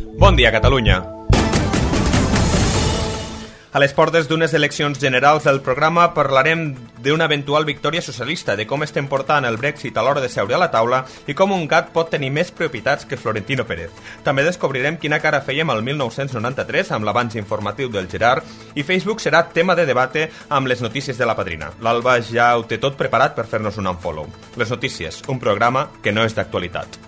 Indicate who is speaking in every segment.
Speaker 1: Bon dia, Catalunya. A les portes d'unes eleccions generals del programa parlarem d'una eventual victòria socialista, de com estem portant el Brexit a l'hora de seure a la taula i com un gat pot tenir més propietats que Florentino Pérez. També descobrirem quina cara fèiem el 1993 amb l'avanç informatiu del Gerard i Facebook serà tema de debate amb les notícies de la Padrina. L'Alba ja ho té tot preparat per fer-nos un unfollow. Les notícies, un programa que no és d'actualitat.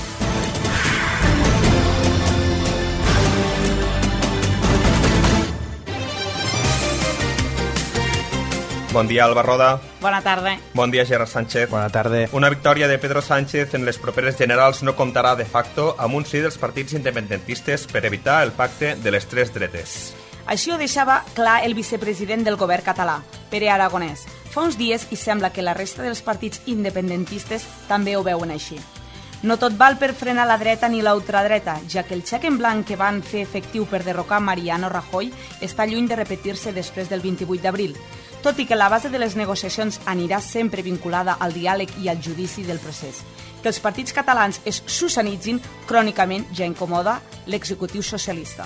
Speaker 1: Bon dia, Alba Roda.
Speaker 2: Bona tarda.
Speaker 1: Bon dia, Gerard Sánchez.
Speaker 3: Bona tarda.
Speaker 1: Una victòria de Pedro Sánchez en les properes generals no comptarà de facto amb un sí dels partits independentistes per evitar el pacte de les tres dretes.
Speaker 2: Així ho deixava clar el vicepresident del govern català, Pere Aragonès. Fa uns dies i sembla que la resta dels partits independentistes també ho veuen així. No tot val per frenar la dreta ni la ultradreta, ja que el xec en blanc que van fer efectiu per derrocar Mariano Rajoy està lluny de repetir-se després del 28 d'abril, tot i que la base de les negociacions anirà sempre vinculada al diàleg i al judici del procés. Que els partits catalans es sussanitzin crònicament ja incomoda l'executiu socialista.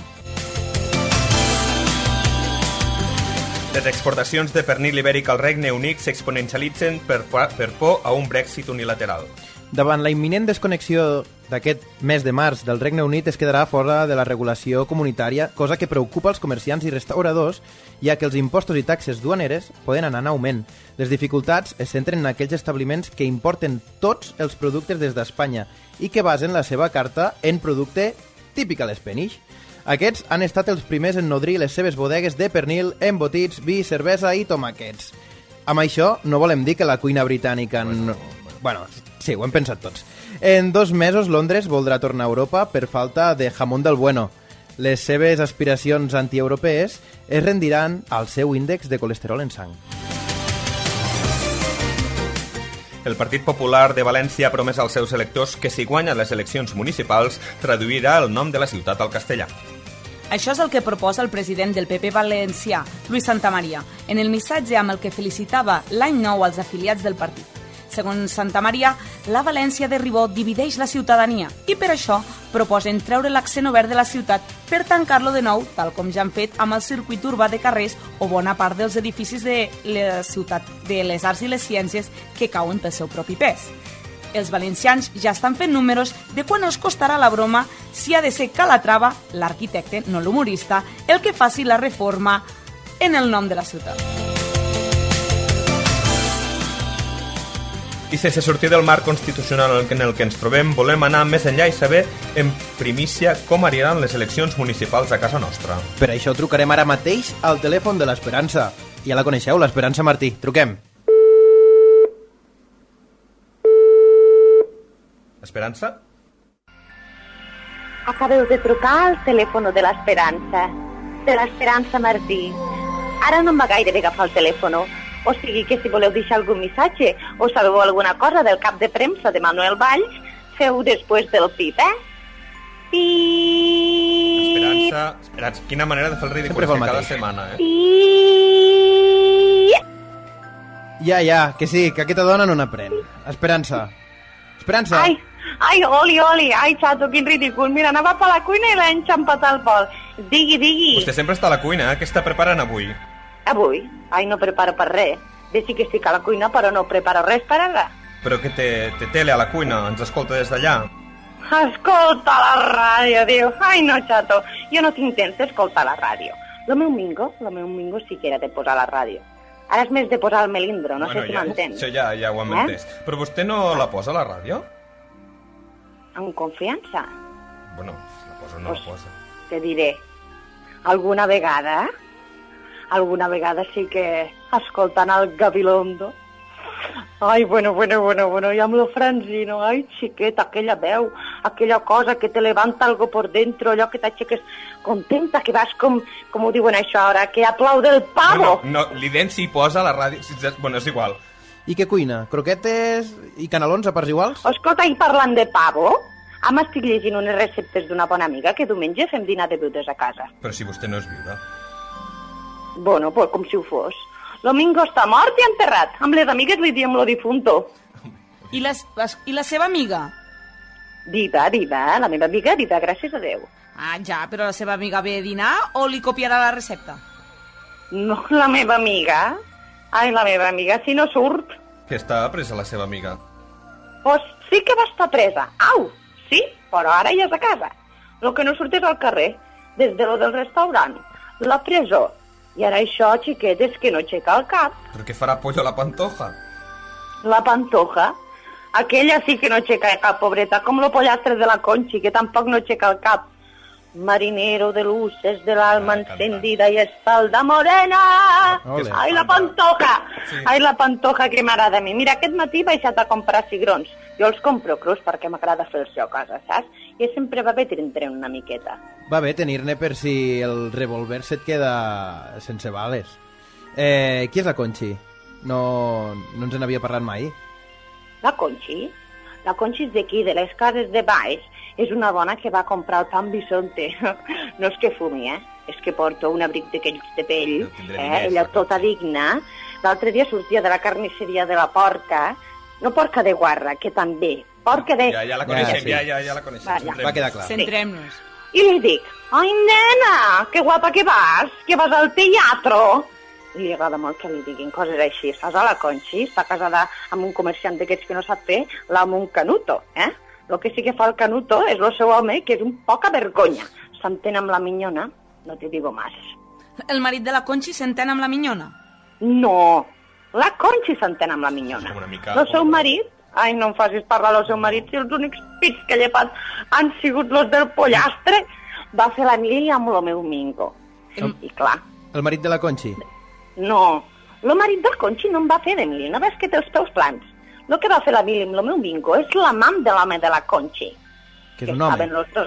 Speaker 1: Les exportacions de pernil ibèric al Regne Unit s'exponencialitzen per por a un Brexit unilateral.
Speaker 3: Davant la imminent desconnexió d'aquest mes de març del Regne Unit es quedarà fora de la regulació comunitària, cosa que preocupa els comerciants i restauradors, ja que els impostos i taxes duaneres poden anar en augment. Les dificultats es centren en aquells establiments que importen tots els productes des d'Espanya i que basen la seva carta en producte típic a l'Spanish. Aquests han estat els primers en nodrir les seves bodegues de pernil, embotits, vi, cervesa i tomàquets. Amb això no volem dir que la cuina britànica... Bueno, sí, ho hem pensat tots. En 2 mesos Londres voldrà tornar a Europa per falta de jamón del bueno. Les seves aspiracions antieuropees es rendiran al seu índex de colesterol en sang.
Speaker 1: El Partit Popular de València ha promès als seus electors que si guanya les eleccions municipals traduirà el nom de la ciutat al castellà.
Speaker 2: Això és el que proposa el president del PP valencià, Lluís Santamaria, en el missatge amb el que felicitava l'any nou als afiliats del partit. Segons Santamaria, la València de Ribó divideix la ciutadania i per això proposen treure l'accent obert de la ciutat per tancar-lo de nou, tal com ja han fet amb el circuit urbà de carrers o bona part dels edificis de la ciutat de les arts i les ciències que cauen pel seu propi pes. Els valencians ja estan fent números de quan els costarà la broma si ha de ser Calatrava, l'arquitecte, no l'humorista, el que faci la reforma en el nom de la ciutat.
Speaker 1: I sense sortir del marc constitucional en el que ens trobem, volem anar més enllà i saber en primícia com aniran les eleccions municipals a casa nostra.
Speaker 3: Per això trucarem ara mateix al telèfon de l'Esperança. Ja la coneixeu, l'Esperança Martí. Truquem.
Speaker 1: Esperança?
Speaker 4: Acabeu de trucar al telèfon de l'Esperança Martí. Ara no em va gaire d'agafar el telèfon. O sigui que si voleu deixar algun missatge o sabeu alguna cosa del cap de premsa de Manuel Valls, feu després del pip, Pip!
Speaker 1: Esperança, quina manera de fer el ridícul cada setmana,
Speaker 4: Pip!
Speaker 3: Ja, que sí, que aquesta dona no n'aprèn. Esperança.
Speaker 4: Ai, oli, ai, xato, quin ridícul. Mira, anava per la cuina i l'he enxampat al pol. Digui.
Speaker 1: Vostè sempre està a la cuina, Què està preparant avui?
Speaker 4: Avui? Ai, no preparo per res. Bé, sí que estic a la cuina, però no preparo res per ara.
Speaker 1: Però que té tele a la cuina, ens escolta des d'allà.
Speaker 4: Escolta la ràdio, diu. Ai, no, xato, jo no tinc temps d'escoltar la ràdio. Lo meu mingo sí que era de posar la ràdio. Ara és més de posar el melindro, no sé si m'entens.
Speaker 1: Això ja ho hem entès. Però vostè no la posa a la ràdio?
Speaker 4: Amb confiança?
Speaker 1: Bueno, la posa o no la posa.
Speaker 4: Te diré, alguna vegada sí que escoltant el Gabilondo. Ai, bueno, i amb lo Franzino, ai, xiqueta, aquella veu, aquella cosa que te levanta algo por dentro, allò que t'aixeques contenta, que vas com ho diuen això ara, que aplaude el pavo.
Speaker 1: No, l'ident si posa a la ràdio, bueno, és igual.
Speaker 3: I què cuina? Croquetes i canelons a parts iguals?
Speaker 4: Escolta, i parlant de pavo, estic llegint unes receptes d'una bona amiga que diumenge fem dinar de viudes a casa.
Speaker 1: Però si vostè no és viuda.
Speaker 4: Bueno, pues com si ho fos. Lo Mingo està mort i enterrat. Amb les amigues li diem lo difunto.
Speaker 2: I la seva amiga?
Speaker 4: Viva, la meva amiga viva, gràcies a Déu.
Speaker 2: Ah, ja, però la seva amiga ve a dinar o li copiarà la recepta?
Speaker 4: No, la meva amiga? Ai, la meva amiga, si no surt.
Speaker 1: Que està presa la seva amiga.
Speaker 4: Pues sí que va estar presa. Au, sí, però ara ja és a casa. El que no surt és al carrer, des de lo del restaurant, la presó. I ara això, xiquet, és que no aixeca el cap.
Speaker 1: Però què farà pollo a la Pantoja?
Speaker 4: La Pantoja? Aquella sí que no aixeca el cap, pobreta, com lo pollastre de la Conchi, que tampoc no aixeca el cap. Marinero de luces de l'alma encendida i espalda morena.
Speaker 3: Ole.
Speaker 4: Ai, la Pantoja! Sí. Ai, la Pantoja, que m'agrada a mi. Mira, aquest matí he baixat a comprar cigrons. Jo els compro crus perquè m'agrada fer-los a casa, saps? I sempre va bé tindre una miqueta.
Speaker 3: Va bé tenir-ne per si el revolver se't queda sense bales. Qui és la Conchi? No ens en havia parlat mai.
Speaker 4: La Conchi? La Conchi és d'aquí, de les cases de baix. És una dona que va comprar el pan Bisonte. No és que fumi, és que porta un abric d'aquells de pell, ella tota digna. L'altre dia sortia de la carnisseria de la porca, no porca de guarra, que també, porca de...
Speaker 1: Ja la coneixem, ja la coneixem.
Speaker 3: Va quedar clar.
Speaker 2: Centrem-nos.
Speaker 4: I li dic, ai nena, que guapa que vas al teatro. I li agrada molt que li diguin coses així. Saps, a la Conchi està casada amb un comerciant d'aquests que no sap fer, l'amo un canuto, El que sí que fa el canuto és el seu home, que és un poca vergonya. S'entén amb la minyona, no te digo más.
Speaker 2: El marit de la Conchi s'entén amb la minyona?
Speaker 4: No, la Conchi s'entén amb la minyona. El seu marit, ai, no em facis parlar del seu marit, si els únics pits que he llepat han sigut los del pollastre, va fer la Mili amb el meu mingo. I clar...
Speaker 3: El marit de la Conchi?
Speaker 4: No, el marit de la Conchi no em va fer de Mili, no ves que té els peus plans. El que va fer la Mili amb el meu mingo és l'amant de l'home de la Conchi.
Speaker 3: Que és un home?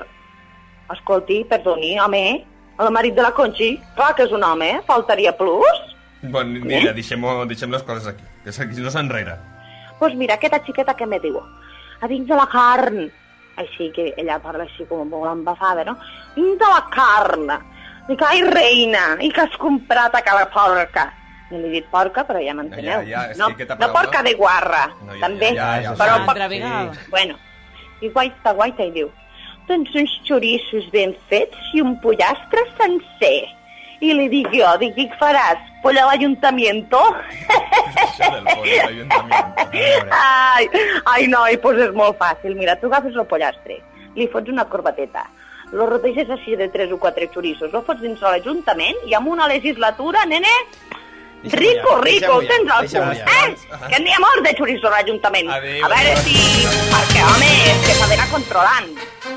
Speaker 4: Escolti, perdoni, home, el marit de la Conchi, clar que és un home, faltaria plus.
Speaker 1: Bueno, mira, deixem les coses aquí, que aquí no s'enrere.
Speaker 4: Pues mira, aquesta xiqueta que me diu, a dins de la carn, així que ella parla així com molt embafada, no? Dins de la carn, dic, ai reina, i que has comprat a cada porca? No li he dit porca, però ja m'enteneu. No porca de guarra, també. Però
Speaker 2: altra vegada.
Speaker 4: Bueno, i guaita, i diu, doncs uns xoriços ben fets i un pollastre sencer. I li dic jo, què faràs? Pollo a l'Ayuntamiento?
Speaker 1: Això del pollo a l'Ayuntamiento.
Speaker 4: Ai, noi, pues és molt fàcil. Mira, tu agafes el pollastre, li fots una corbateta, lo roteges així de 3 o 4 xoriços, lo fots dins l'Ajuntament i amb una legislatura, nene... Rico, ho tens al punt, Que n'hi ha molts de xoriços a l'Ajuntament. A veure si... Perquè, home, és que s'ha d'anar controlant.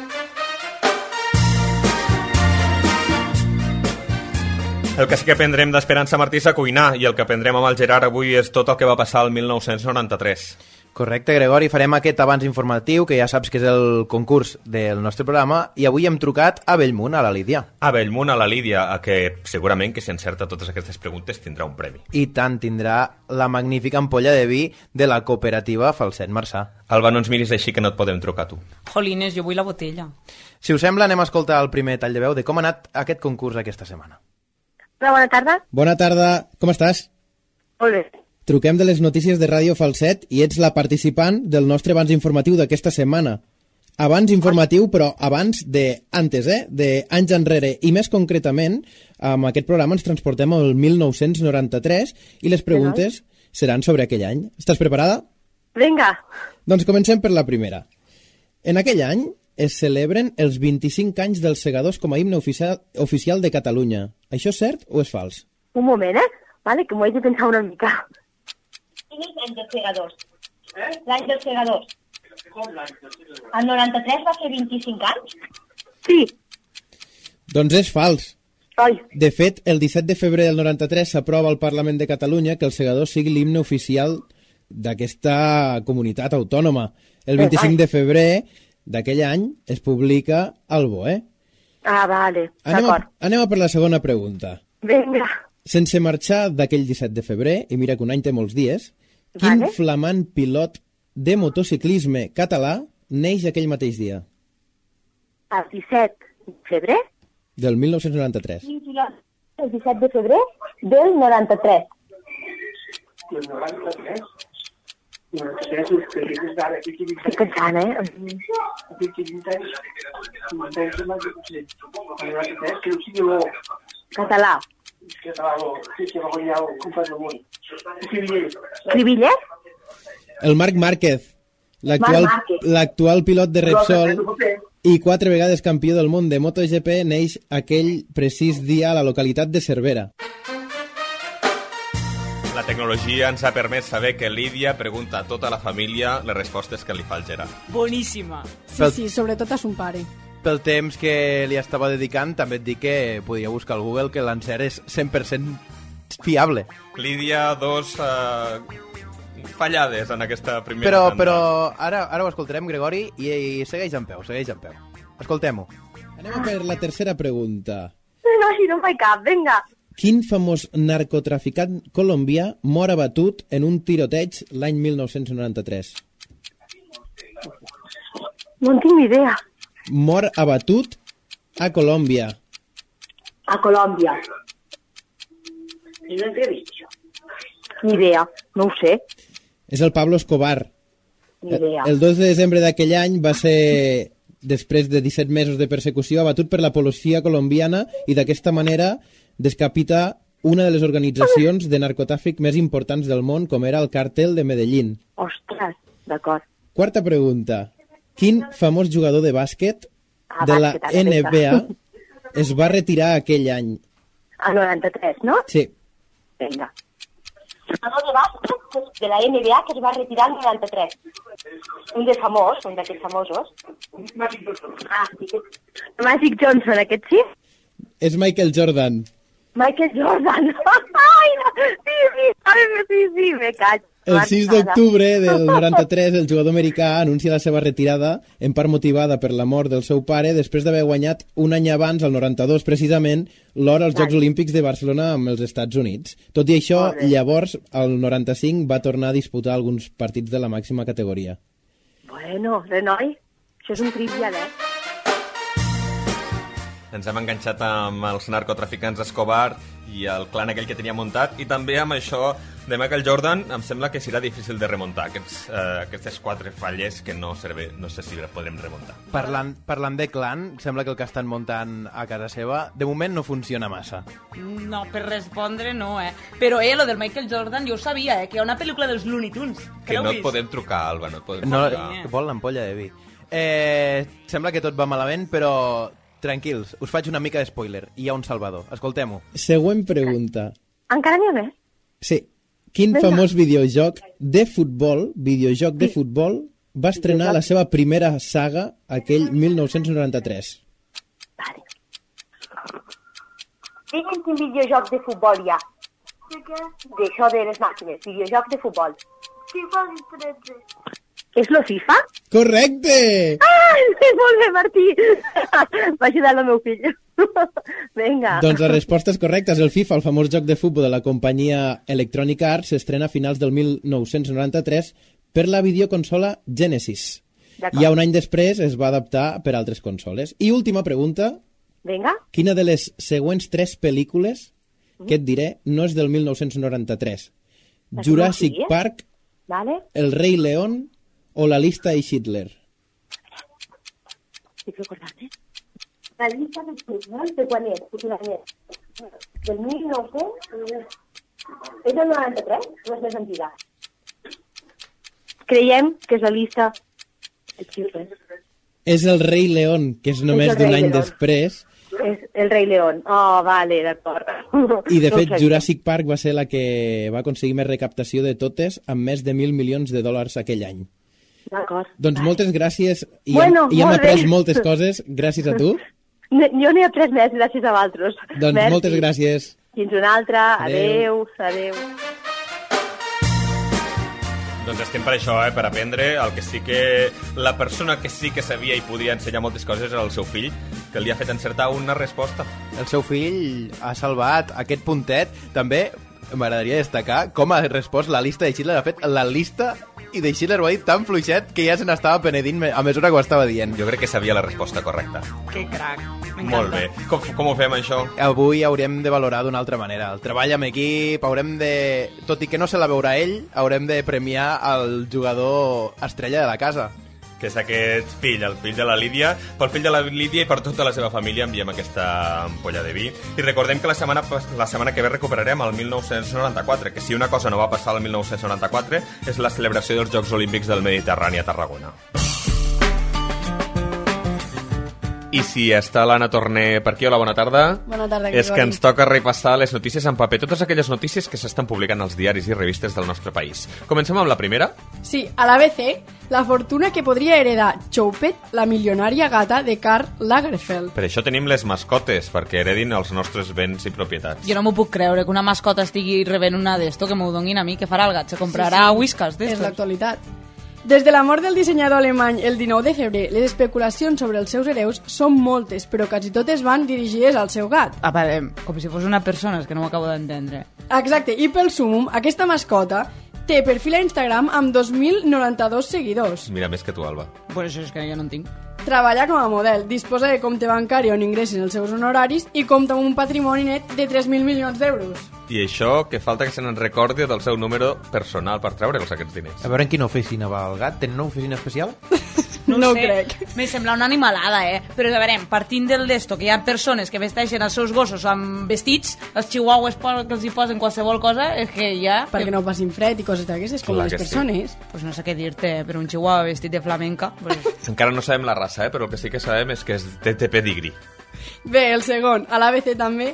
Speaker 1: El que sí que aprendrem d'Esperança Martí és a cuinar, i el que aprendrem amb el Gerard avui és tot el que va passar el 1993.
Speaker 3: Correcte, Gregori, farem aquest abans informatiu, que ja saps que és el concurs del nostre programa, i avui hem trucat a Bellmunt, a la Lídia.
Speaker 1: A Bellmunt, a la Lídia, a que segurament que si encerta totes aquestes preguntes tindrà un premi.
Speaker 3: I tant, tindrà la magnífica ampolla de vi de la cooperativa Falset Marçà.
Speaker 1: Alba, no ens miris així que no et podem trucar tu.
Speaker 2: Jolines, jo vull la botella.
Speaker 3: Si us sembla, anem a escoltar el primer tall de veu de com ha anat aquest concurs aquesta setmana.
Speaker 5: Hola, bona tarda.
Speaker 6: Bona tarda, com estàs?
Speaker 5: Molt bé.
Speaker 6: Truquem de les notícies de Ràdio Falset i ets la participant del nostre abans informatiu d'aquesta setmana. Abans informatiu, però abans de antes, d'anys enrere. I més concretament, amb aquest programa ens transportem al 1993 i les preguntes seran sobre aquell any. Estàs preparada?
Speaker 5: Vinga.
Speaker 6: Doncs comencem per la primera. En aquell any es celebren els 25 anys dels segadors com a himne oficial de Catalunya. Això és cert o és fals?
Speaker 5: Un moment, Vale, que m'ho he de pensar una mica.
Speaker 4: Quin és l'any dels segadors? L'any dels segadors. El 93 va fer 25 anys?
Speaker 5: Sí.
Speaker 6: Doncs és fals.
Speaker 5: Ai.
Speaker 6: De fet, el 17 de febrer del 93 s'aprova al Parlament de Catalunya que el segador sigui l'himne oficial d'aquesta comunitat autònoma. El 25 de febrer d'aquell any es publica al BOE.
Speaker 5: Ah, vale, d'acord.
Speaker 6: Anem a per la segona pregunta.
Speaker 5: Vinga.
Speaker 6: Sense marxar d'aquell 17 de febrer, i mira que un any té molts dies, quin flamant pilot de motociclisme català neix aquell mateix dia?
Speaker 5: El 17 de febrer?
Speaker 6: Del 1993.
Speaker 5: El 17 de febrer del 93. No sé, estic pensant, Català. Cribillers?
Speaker 6: El Marc Márquez,
Speaker 5: Marc Márquez.
Speaker 6: l'actual pilot de Repsol i 4 vegades campió del món de MotoGP, neix aquell precís dia a la localitat de Cervera.
Speaker 1: La tecnologia ens ha permès saber que Lídia pregunta a tota la família les respostes que li fa el Gerard.
Speaker 2: Boníssima.
Speaker 7: Sí, sobretot a son pare.
Speaker 3: Pel temps que li estava dedicant, també et dic que podia buscar al Google que l'encert és 100% fiable.
Speaker 1: Lídia, dos fallades en aquesta primera tanda.
Speaker 3: Però ara ho escoltarem, Gregori, i segueix en peu. Escoltem-ho.
Speaker 6: Anem a per la tercera pregunta.
Speaker 5: No, si no em faig cap, vinga.
Speaker 6: Quin famós narcotraficant colombià mor abatut en un tiroteig l'any 1993?
Speaker 5: No en tinc ni idea.
Speaker 6: Mor abatut a Colòmbia.
Speaker 5: A Colòmbia. I no he vist això. Ni idea, no ho sé.
Speaker 6: És el Pablo Escobar.
Speaker 5: Ni idea.
Speaker 6: El 2 de desembre d'aquell any va ser, després de 17 mesos de persecució, abatut per la policia colombiana i d'aquesta manera descapita una de les organitzacions de narcotràfic més importants del món, com era el Càrtel de Medellín.
Speaker 5: Ostres, d'acord.
Speaker 6: Quarta pregunta. Quin famós jugador de bàsquet de la
Speaker 5: bàsquet,
Speaker 6: NBA es va retirar aquell any?
Speaker 5: A 93, no?
Speaker 6: Sí.
Speaker 5: Vinga. Jugador de bàsquet de la NBA que es va retirar el 93. Un d'aquests famosos. Magic Johnson, aquest sí?
Speaker 6: És Michael Jordan.
Speaker 5: Michael Jordan. Ai, no. Sí, me caig.
Speaker 6: El 6 d'octubre del 93, el jugador americà anuncia la seva retirada, en part motivada per la mort del seu pare, després d'haver guanyat un any abans, el 92 precisament, l'or als Jocs Olímpics de Barcelona amb els Estats Units. Tot i això, llavors, el 95 va tornar a disputar alguns partits de la màxima categoria.
Speaker 5: Bueno, renoi, això és un trivial,
Speaker 1: Ens hem enganxat amb els narcotraficants Escobar i el clan aquell que tenia muntat, i també amb això de Michael Jordan em sembla que serà difícil de remuntar aquestes 4 falles que no sé si podrem remuntar.
Speaker 3: Parlant de clan, sembla que el que estan muntant a casa seva de moment no funciona massa.
Speaker 2: No, per respondre no, Però, lo del Michael Jordan jo ho sabia, que hi ha una pel·lícula dels Looney Tunes.
Speaker 1: Que no et podem trucar, Alba, no et podem
Speaker 3: No,
Speaker 1: trucar.
Speaker 3: vol l'ampolla de vi. Sembla que tot va malament, però tranquils, us faig una mica de spoiler. Hi ha un salvador. Escoltem-ho.
Speaker 6: Següent pregunta.
Speaker 5: Encara n'hi ha més?
Speaker 6: Sí. Quin famós videojoc de futbol, va estrenar la seva primera saga aquell 1993?
Speaker 5: Vale. Digue'm quin videojoc de futbol hi ha.
Speaker 8: De què?
Speaker 5: D'això de les màquines, videojoc de futbol.
Speaker 8: FIFA 13.
Speaker 5: És lo FIFA?
Speaker 6: Correcte!
Speaker 5: Ai, molt bé, Martí! Va ajudar el meu fill. Vinga.
Speaker 6: Doncs la resposta és correcta. És el FIFA, el famós joc de futbol de la companyia Electronic Arts, s'estrena a finals del 1993 per la videoconsola Genesis. I un any després es va adaptar per altres consoles. I última pregunta.
Speaker 5: Vinga.
Speaker 6: Quina de les següents 3 pel·lícules que et diré no és del 1993? Jurassic Park,
Speaker 5: Vale.
Speaker 6: El Rei León o La Lista de Schindler?
Speaker 5: Estic recordant, La Lista de Schindler, de quan és? Del 1900? És del 93? No és més antiga? Creiem que és La Lista de Schindler.
Speaker 6: És El Rei León, que és només d'un any després.
Speaker 5: És El Rei León. Oh, vale, d'acord.
Speaker 6: I, de fet, Jurassic Park va ser la que va aconseguir més recaptació de totes, amb més de $1.000 milions aquell any.
Speaker 5: D'acord.
Speaker 6: Doncs moltes gràcies, i
Speaker 5: Bueno,
Speaker 6: hem
Speaker 5: molt
Speaker 6: après
Speaker 5: bé.
Speaker 6: moltes coses gràcies a tu.
Speaker 5: Jo n'he après més, gràcies a vosaltres.
Speaker 6: Doncs
Speaker 5: Merci.
Speaker 6: moltes gràcies.
Speaker 5: Fins una altra.
Speaker 6: Adéu.
Speaker 5: Adéu.
Speaker 1: Doncs estem per això, per aprendre. El que sí que... La persona que sí que sabia i podia ensenyar moltes coses era el seu fill, que li ha fet encertar una resposta.
Speaker 3: El seu fill ha salvat aquest puntet. També m'agradaria destacar com ha respost la Lista de Schindler. Ha fet la llista i de Schiller ho ha dit tan fluixet que ja se n'estava penedint a mesura que ho estava dient.
Speaker 1: Jo crec que sabia la resposta correcta.
Speaker 2: Que crac, m'encanta.
Speaker 1: Molt bé. Com ho fem, això?
Speaker 3: Avui haurem de valorar d'una altra manera. El treball amb equip, tot i que no se la veurà ell, haurem de premiar el jugador estrella de la casa.
Speaker 1: Que és aquest fill, el fill de la Lídia. Pel fill de la Lídia i per tota la seva família enviem aquesta ampolla de vi. I recordem que la setmana que ve recuperarem el 1994, que si una cosa no va passar el 1994 és la celebració dels Jocs Olímpics del Mediterrani a Tarragona. I si està l'Anna Torner per aquí, hola, bona tarda.
Speaker 7: Bona tarda,
Speaker 1: És que ens toca repassar les notícies en paper, totes aquelles notícies que s'estan publicant als diaris i revistes del nostre país. Comencem amb la primera.
Speaker 7: Sí, a l'ABC, la fortuna que podria heredar Choupette, la milionària gata de Karl Lagerfeld.
Speaker 1: Per això tenim les mascotes, perquè heredin els nostres béns i propietats.
Speaker 2: Jo no m'ho puc creure, que una mascota estigui rebent una d'esto, que m'ho donin a mi, que farà el gat? Se comprarà whiskas d'estos?
Speaker 7: És l'actualitat. Des de la mort del dissenyador alemany el 19 de febrer, les especulacions sobre els seus hereus són moltes, però quasi totes van dirigides al seu gat.
Speaker 2: Ah, vale, com si fos una persona, és que no ho acabo d'entendre.
Speaker 7: Exacte, i pel súmum, aquesta mascota té perfil a Instagram amb 2.092 seguidors.
Speaker 1: Mira, més que tu, Alba.
Speaker 2: Pues això és que jo no en tinc.
Speaker 7: Treballa com a model, disposa de compte bancari on ingressin els seus honoraris i compta amb un patrimoni net de 3.000 milions d'euros.
Speaker 1: I això, que falta que se n'en recordi del seu número personal per treure'ls aquests diners.
Speaker 3: A veure en quina oficina va el gat. Tenen una oficina especial?
Speaker 7: No ho crec.
Speaker 2: Me sembla una animalada, Però a veure, partint del d'esto, que hi ha persones que vesteixen els seus gossos amb vestits, els chihuahuas que els hi posen qualsevol cosa, és que ja...
Speaker 7: Perquè no passin fred i coses d'aquestes, com les persones.
Speaker 2: Pues no sé què dir-te, però un chihuahua vestit de flamenca... Pues...
Speaker 1: Encara no sabem la raça, però el que sí que sabem és que té pedigrí.
Speaker 7: Bé, el segon, a l'ABC també,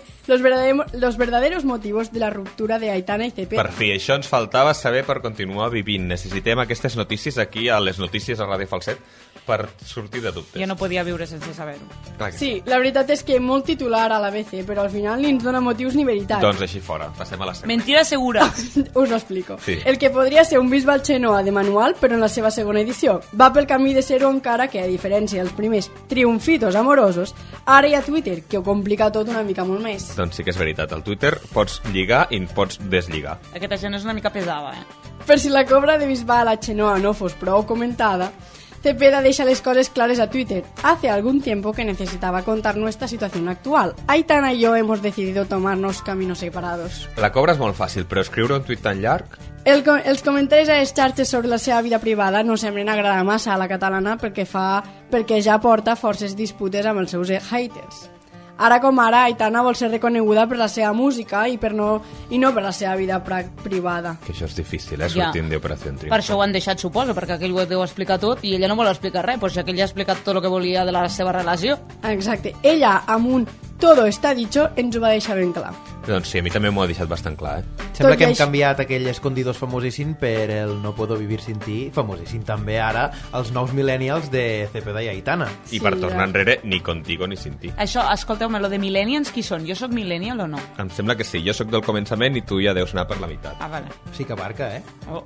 Speaker 7: los verdaderos motivos de la ruptura de Aitana i Cepeda.
Speaker 1: Per fi, això ens faltava saber per continuar vivint. Necessitem aquestes notícies aquí a les notícies a Ràdio Falset per sortir de dubtes.
Speaker 2: Jo no podia viure sense saber-ho.
Speaker 7: Sí, la veritat és que molt titular a l'ABC, però al final ni ens dona motius ni veritat.
Speaker 1: Doncs així fora, passem a la segona.
Speaker 2: Mentira segura.
Speaker 7: Us ho explico.
Speaker 1: Sí.
Speaker 7: El que podria ser un Bisbal Xenoa de manual, però en la seva segona edició. Va pel camí de ser-ho encara que, a diferència dels primers triomfitos amorosos, ara hi ha Twitter, que ho complica tot una mica molt més.
Speaker 1: Doncs sí que és veritat, al Twitter pots lligar i pots deslligar.
Speaker 2: Aquesta gent és una mica pesada,
Speaker 7: Per si la cobra de Bisbal a Xenoa no fos prou comentada, Cepeda deja les cosas claras a Twitter. Hace algún tiempo que necesitaba contar nuestra situación actual. Aitana y yo hemos decidido tomarnos caminos separados.
Speaker 1: La cobra és molt fàcil, però escriure un tuit tan llarg...
Speaker 7: Els comentaris a les xarxes sobre la seva vida privada no semblen agradar massa a la catalana perquè ja porta forces disputes amb els seus haters. Ara com ara, Aitana vol ser reconeguda per la seva música i no per la seva vida privada.
Speaker 1: Que això és difícil, sortint d'Operació Triunfo.
Speaker 2: Per això ho han deixat, suposo, perquè aquell ho deu explicar tot i ella no vol explicar res, doncs aquell ja ha explicat tot el que volia de la seva relació.
Speaker 7: Exacte. Ella, amb un todo está dicho, ens ho va deixar ben clar.
Speaker 1: Doncs sí, a mi també m'ho ha deixat bastant clar,
Speaker 3: Sembla que hem canviat aquell escondidos famosíssim per el No puedo vivir sin ti, famosíssim també ara els nous millennials de Cepeda i Aitana.
Speaker 1: I per tornar enrere, ni contigo ni sin ti.
Speaker 2: Això, escolteu-me, lo de millennials, qui són? Jo sóc millennial o no?
Speaker 1: Em sembla que sí, jo sóc del començament i tu ja deus anar per la meitat.
Speaker 2: Ah, vale.
Speaker 3: Sí que abarca,
Speaker 2: Oh.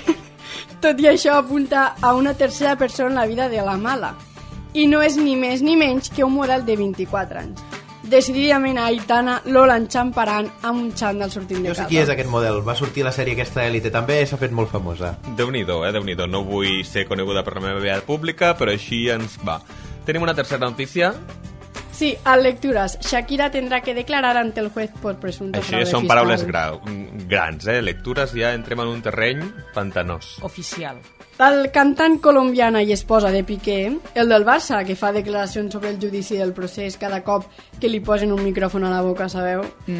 Speaker 7: Tot i això apunta a una tercera persona en la vida de la mala. I no és ni més ni menys que un model de 24 anys. Decididament a Aitana Lola enxamparant amb un xandall sortint de casa.
Speaker 3: Jo sé qui és aquest model, va sortir a la sèrie aquesta Élite, també s'ha fet molt famosa.
Speaker 1: Déu-n'hi-do, Déu-n'hi-do. No vull ser coneguda per la meva vida pública, però així ens va. Tenim una tercera notícia.
Speaker 7: Sí, a lectures. Shakira tendrá que declarar ante el juez por presunto
Speaker 1: Això
Speaker 7: fraude
Speaker 1: ja són
Speaker 7: fiscal.
Speaker 1: paraules grans, Lectures ja entrem en un terreny pantanós.
Speaker 2: Oficial.
Speaker 7: El cantant colombiana i esposa de Piqué, el del Barça, que fa declaracions sobre el judici del procés cada cop que li posen un micròfon a la boca, sabeu?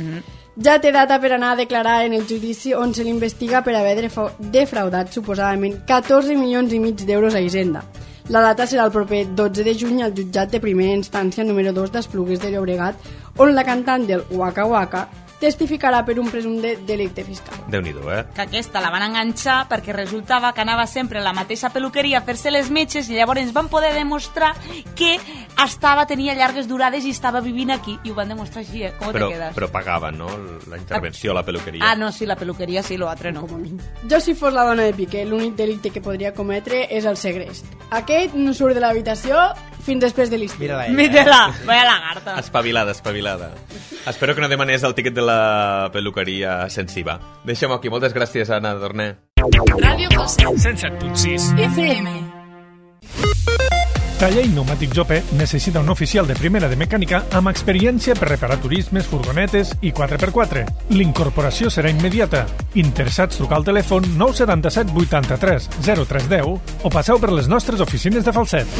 Speaker 7: Ja té data per anar a declarar en el judici on se l'investiga per haver defraudat suposadament 14 milions i mig d'euros a Hisenda. La data serà el proper 12 de juny al jutjat de primera instància número 2 d'Esplugues de Llobregat, on la cantant del Waka Waka testificarà per un presumpte delicte fiscal.
Speaker 1: Déu-n'hi-do,
Speaker 2: Que aquesta la van enganxar perquè resultava que anava sempre a la mateixa peluqueria a fer-se les metges i llavors van poder demostrar que tenia llargues durades i estava vivint aquí. I ho van demostrar així, Com te quedes?
Speaker 1: Però pagaven, no?, la intervenció a la peluqueria.
Speaker 2: Ah, no, sí, la peluqueria sí, l'altre no.
Speaker 7: Jo, si fos la dona de Piqué, l'únic delicte que podria cometre és el segrest. Aquest no surt de l'habitació fins després de l'estiu.
Speaker 2: Mira-la, vaya lagarta.
Speaker 1: Espavilada. Espero que no demanés el tiquet de la peluqueria sensiva. Deixem-ho aquí. Moltes gràcies, Anna Torner.
Speaker 9: Ràdio Falset.
Speaker 10: 107.6
Speaker 9: FM.
Speaker 10: Taller i Pneumàtic Jope necessita un oficial de primera de mecànica amb experiència per reparar turismes, furgonetes i 4x4. L'incorporació serà immediata. Interessats, trucar al telèfon 977 83 0310 o passeu per les nostres oficines de Falset.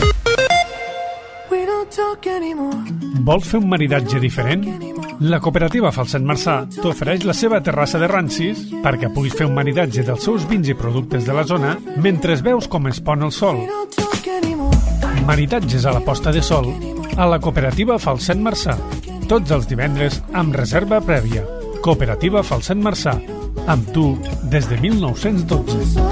Speaker 10: Vols fer un maridatge diferent? La cooperativa Falset Marçà t'ofereix la seva terrassa de rancis perquè puguis fer un maridatge dels seus vins i productes de la zona mentre veus com es pon el sol. Maridatges a la posta de sol a la cooperativa Falset Marçà. Tots els divendres amb reserva prèvia. Cooperativa Falset Marçà. Amb tu des de 1912.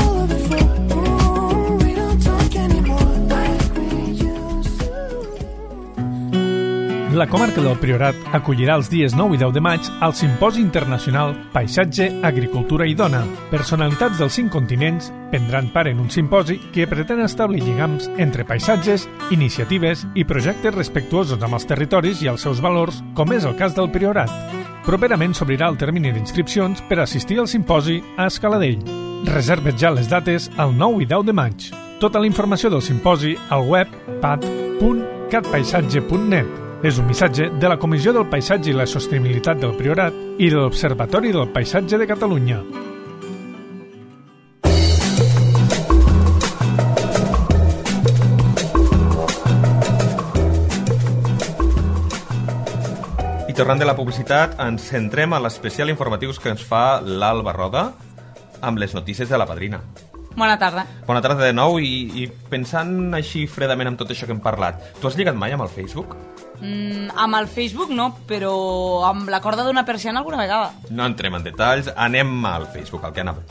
Speaker 10: La comarca del Priorat acollirà els dies 9 i 10 de maig al Simposi Internacional Paisatge, Agricultura i Dona. Personalitats dels 5 continents prendran part en un simposi que pretén establir lligams entre paisatges, iniciatives i projectes respectuosos amb els territoris i els seus valors, com és el cas del Priorat. Properament s'obrirà el termini d'inscripcions per assistir al simposi a Escaladell. Reserves ja les dates al 9 i 10 de maig. Tota la informació del simposi al web pat.catpaisatge.net. És un missatge de la Comissió del Paisatge i la Sostenibilitat del Priorat i de l'Observatori del Paisatge de Catalunya.
Speaker 1: I tornant de la publicitat, ens centrem a l'especial informatius que ens fa l'Alba Roda amb les notícies de la Padrina.
Speaker 2: Bona tarda.
Speaker 1: Bona tarda de nou i pensant així fredament amb tot això que hem parlat, tu has lligat mai amb el Facebook?
Speaker 2: Amb el Facebook no, però amb la corda d'una persiana alguna vegada.
Speaker 1: No entrem en detalls, anem al Facebook, al que anava.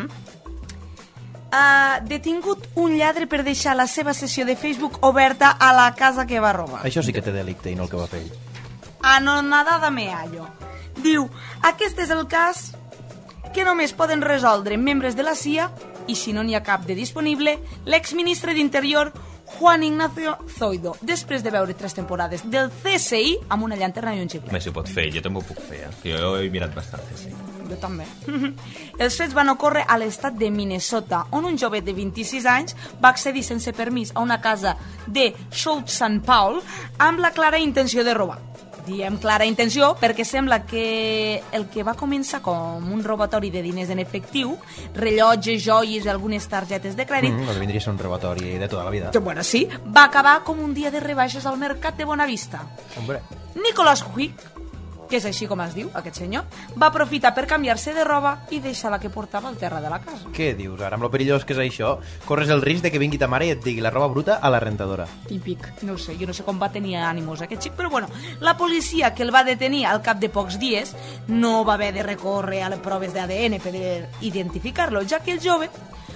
Speaker 2: Detingut un lladre per deixar la seva sessió de Facebook oberta a la casa que va robar.
Speaker 3: Això sí que té delicte i no el que va fer ell.
Speaker 2: Anonadada meallo. Diu, aquest és el cas que només poden resoldre membres de la CIA i, si no n'hi ha cap de disponible, l'exministre d'Interior Juan Ignacio Zoido, després de veure 3 temporades del CSI amb una llanterna i un xiplet.
Speaker 1: Més ho pot fer, jo també ho puc fer, que jo he mirat bastant CSI.
Speaker 2: Jo també. Els fets van ocórrer a l'estat de Minnesota, on un jovet de 26 anys va accedir sense permís a una casa de South St. Paul amb la clara intenció de robar. Diem clara intenció perquè sembla que el que va començar com un robatori de diners en efectiu, rellotges, joies i algunes targetes de crèdit...
Speaker 3: No vindria a ser un robatori de tota la vida.
Speaker 2: Bueno, sí, va acabar com un dia de rebaixes al mercat de Bonavista.
Speaker 3: Hombre.
Speaker 2: Nicholas Huick, que és així com es diu, aquest senyor, va aprofitar per canviar-se de roba i deixar la que portava al terra de la casa.
Speaker 3: Què dius ara? Amb lo perillós que és això, corres el risc de que vingui ta mare i et digui la roba bruta a la rentadora.
Speaker 2: Típic. No sé, jo no sé com va tenir ànimos aquest xic, però bueno, la policia que el va detenir al cap de pocs dies no va haver de recórrer a les proves d'ADN per identificar-lo, ja que el jove,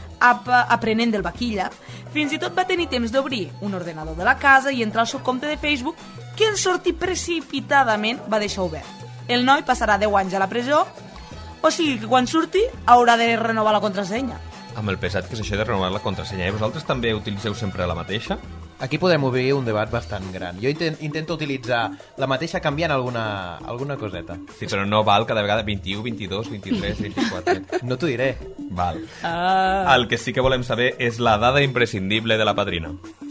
Speaker 2: aprenent del vaquilla, fins i tot va tenir temps d'obrir un ordenador de la casa i entrar al seu compte de Facebook, que en sortir precipitadament va deixar obert. El noi passarà 10 anys a la presó, o sigui que quan surti haurà de renovar la contrasenya.
Speaker 1: Amb el pesat que és això de renovar la contrasenya, i vosaltres també utilitzeu sempre la mateixa?
Speaker 3: Aquí podem obrir un debat bastant gran. Jo intento utilitzar la mateixa canviant alguna coseta.
Speaker 1: Sí, però no val cada vegada 21, 22, 23, 24...
Speaker 3: No t'ho diré.
Speaker 1: Val. El que sí que volem saber és la dada imprescindible de la Padrina.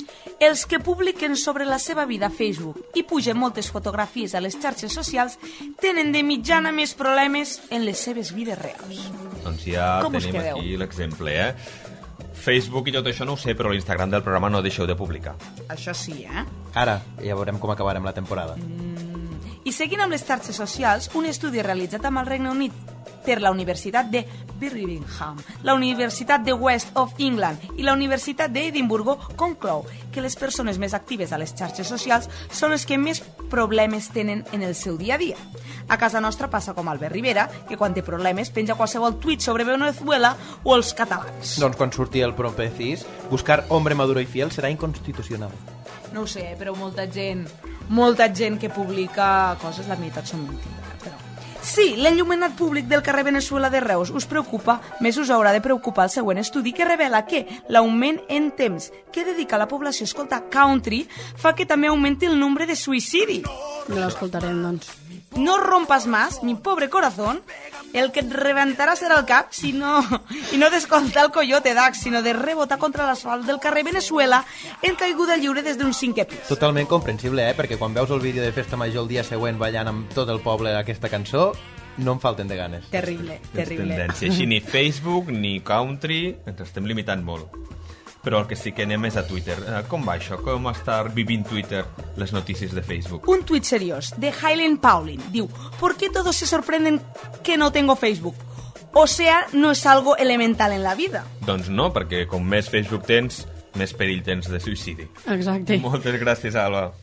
Speaker 2: Els que publiquen sobre la seva vida a Facebook i pugen moltes fotografies a les xarxes socials tenen de mitjana més problemes en les seves vides reals.
Speaker 1: Doncs ja
Speaker 2: Com us
Speaker 1: tenim
Speaker 2: quedeu?
Speaker 1: aquí l'exemple, Facebook i tot això no ho sé, però l'Instagram del programa no deixeu de publicar.
Speaker 2: Això sí,
Speaker 3: Ara, ja veurem com acabarem la temporada.
Speaker 2: I seguint amb les xarxes socials, un estudi realitzat amb el Regne Unit per la Universitat de Birmingham, la Universitat de West of England i la Universitat d'Edimburgo conclou que les persones més actives a les xarxes socials són les que més problemes tenen en el seu dia a dia. A casa nostra passa com Albert Rivera, que quan té problemes penja qualsevol tuit sobre Venezuela o els catalans.
Speaker 3: Doncs quan surti el proper CIS, buscar hombre maduro i fiel serà inconstitucional.
Speaker 2: No ho sé, però molta gent que publica coses, la meitat són mentida. Però... Si l'enllumenat públic del carrer Venezuela de Reus us preocupa, més us haurà de preocupar el següent estudi que revela que l'augment en temps que dedica la població a escoltar country fa que també augmenti el nombre de suïcidis.
Speaker 7: No l'escoltarem, doncs.
Speaker 2: no rompas más, mi pobre corazón, el que et rebentarà serà el cap i no d'escoltar el coyote Dax, sinó de rebotar contra l'asfalt del carrer Venezuela en caiguda lliure des d'un 5è pis.
Speaker 3: Totalment comprensible, perquè quan veus el vídeo de Festa Major el dia següent ballant amb tot el poble aquesta cançó, no em falten de ganes.
Speaker 2: Terrible, terrible.
Speaker 1: Tendència. Així ni Facebook ni Country, ens estem limitant molt. Però el que sí que anem és a Twitter. Com va això? Com està vivint Twitter les notícies de Facebook?
Speaker 2: Un tuit seriós de Highland Pauline diu: ¿Por qué todos se sorprenden que no tengo Facebook? O sea, no es algo elemental en la vida.
Speaker 1: Doncs no, perquè com més Facebook tens, més perill tens de suïcidi.
Speaker 7: Exacte.
Speaker 1: Moltes gràcies, Alba.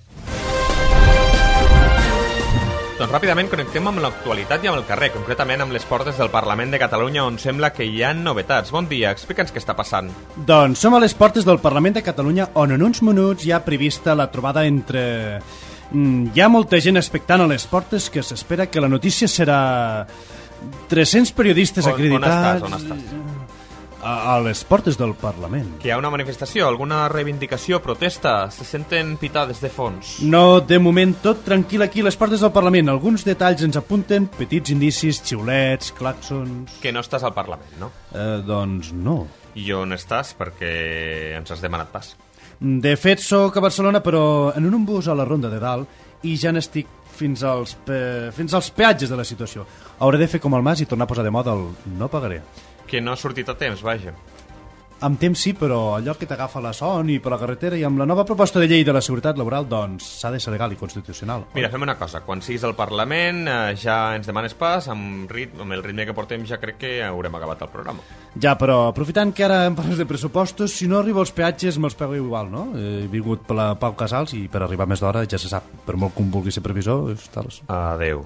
Speaker 1: Doncs ràpidament connectem amb l'actualitat i amb el carrer, concretament amb les portes del Parlament de Catalunya, on sembla que hi ha novetats. Bon dia, explica'ns què està passant.
Speaker 9: Doncs som a les portes del Parlament de Catalunya, on en uns minuts hi ha prevista la trobada entre... Hi ha molta gent expectant a les portes, que s'espera que la notícia serà 300 periodistes acreditats...
Speaker 1: On estàs?
Speaker 9: A les portes del Parlament.
Speaker 1: Que hi ha una manifestació, alguna reivindicació, protesta? Se senten pitades de fons?
Speaker 9: No, de moment tot tranquil aquí a les portes del Parlament. Alguns detalls ens apunten, petits indicis, xiulets, clàxons...
Speaker 1: Que no estàs al Parlament, no?
Speaker 9: Doncs no.
Speaker 1: I on estàs? Perquè ens has demanat pas.
Speaker 9: De fet, sóc a Barcelona, però en un bus a la Ronda de Dalt, i ja n'estic fins als peatges de la situació. Hauré de fer com el Mas i tornar a posar de moda el no pagaré.
Speaker 1: Que no ha sortit a temps, vaja.
Speaker 9: Amb temps sí, però allò que t'agafa la son i per la carretera i amb la nova proposta de llei de la seguretat laboral, doncs s'ha de ser legal i constitucional.
Speaker 1: Mira, fem una cosa, quan siguis al Parlament ja ens demanes pas, amb el ritme que portem ja crec que haurem acabat el programa.
Speaker 9: Ja, però aprofitant que ara em parles de pressupostos, si no arribo als peatges me'ls pago igual, no? He vingut per la Pau Casals i per arribar més d'hora ja se sap, per molt que un vulgui ser previsor, estàs...
Speaker 1: Adeu.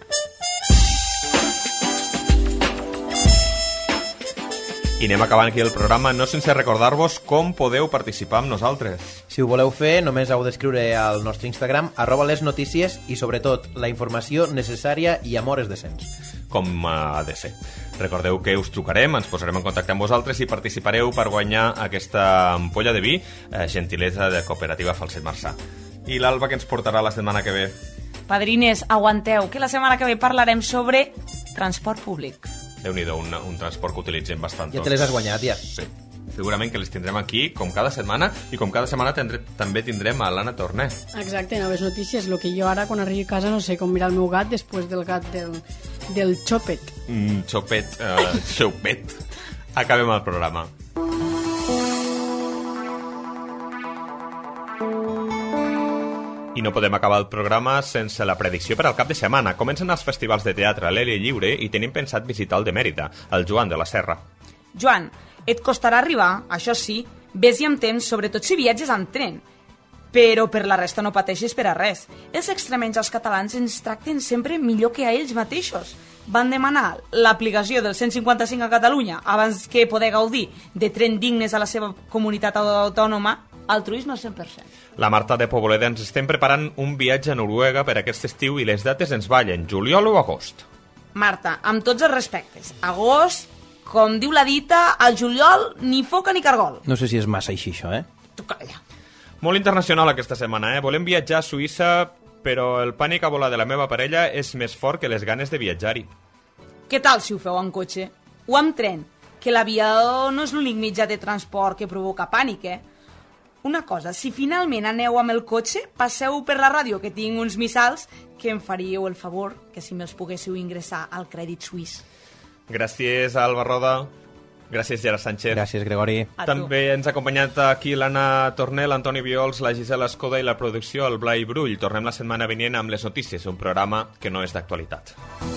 Speaker 1: I anem acabant aquí el programa, no sense recordar-vos com podeu participar amb nosaltres.
Speaker 3: Si ho voleu fer, només heu d'escriure al nostre Instagram @lesnotícies i, sobretot, la informació necessària i amb hores decents.
Speaker 1: Com ha de ser. Recordeu que us trucarem, ens posarem en contacte amb vosaltres i participareu per guanyar aquesta ampolla de vi, gentilesa de Cooperativa Falset Marçà. I l'Alba, que ens portarà la setmana que ve?
Speaker 2: Padrines, aguanteu, que la setmana que ve parlarem sobre transport públic.
Speaker 1: Déu-n'hi-do, un transport que utilitzem bastant tots.
Speaker 3: Ja te les has guanyat, ja.
Speaker 1: Sí. Segurament que les tindrem aquí, com cada setmana, i com cada setmana també tindrem a l'Anna Torné.
Speaker 7: Exacte, noves notícies. El que jo ara, quan arribi a casa, no sé com mirar el meu gat després del gat del Chopet.
Speaker 1: Chopet. Acabem el programa. I no podem acabar el programa sense la predicció per al cap de setmana. Comencen els festivals de teatre a l'aire lliure i tenim pensat visitar el de Mèrida, el Joan de la Serra.
Speaker 2: Joan, et costarà arribar, això sí, vés-hi amb temps, sobretot si viatges amb tren. Però per la resta no pateixis per a res. Els extremenys als catalans ens tracten sempre millor que a ells mateixos. Van demanar l'aplicació del 155 a Catalunya abans que poder gaudir de tren dignes a la seva comunitat autònoma, altruisme al 100%.
Speaker 1: La Marta de Poboleda ens estem preparant un viatge a Noruega per aquest estiu i les dates ens ballen, juliol o agost.
Speaker 2: Marta, amb tots els respectes, agost, com diu la dita, al juliol ni foca ni cargol.
Speaker 3: No sé si és massa així, això,
Speaker 2: Tu calla.
Speaker 1: Molt internacional aquesta setmana, Volem viatjar a Suïssa, però el pànic a volar de la meva parella és més fort que les ganes de viatjar-hi.
Speaker 2: Què tal si ho feu en cotxe? O amb tren? Que l'avió no és l'únic mitjà de transport que provoca pànic, Una cosa, si finalment aneu amb el cotxe, passeu per la ràdio, que tinc uns missals que em faríeu el favor que si me'ls poguéssiu ingressar al Crèdit Suís.
Speaker 1: Gràcies, Alba Roda. Gràcies, Gerard Sánchez.
Speaker 3: Gràcies, Gregori.
Speaker 1: També ens ha acompanyat aquí l'Anna Torné, l'Antoni Viols, la Gisela Escoda i la producció, el Blai Brull. Tornem la setmana vinent amb les notícies, un programa que no és d'actualitat.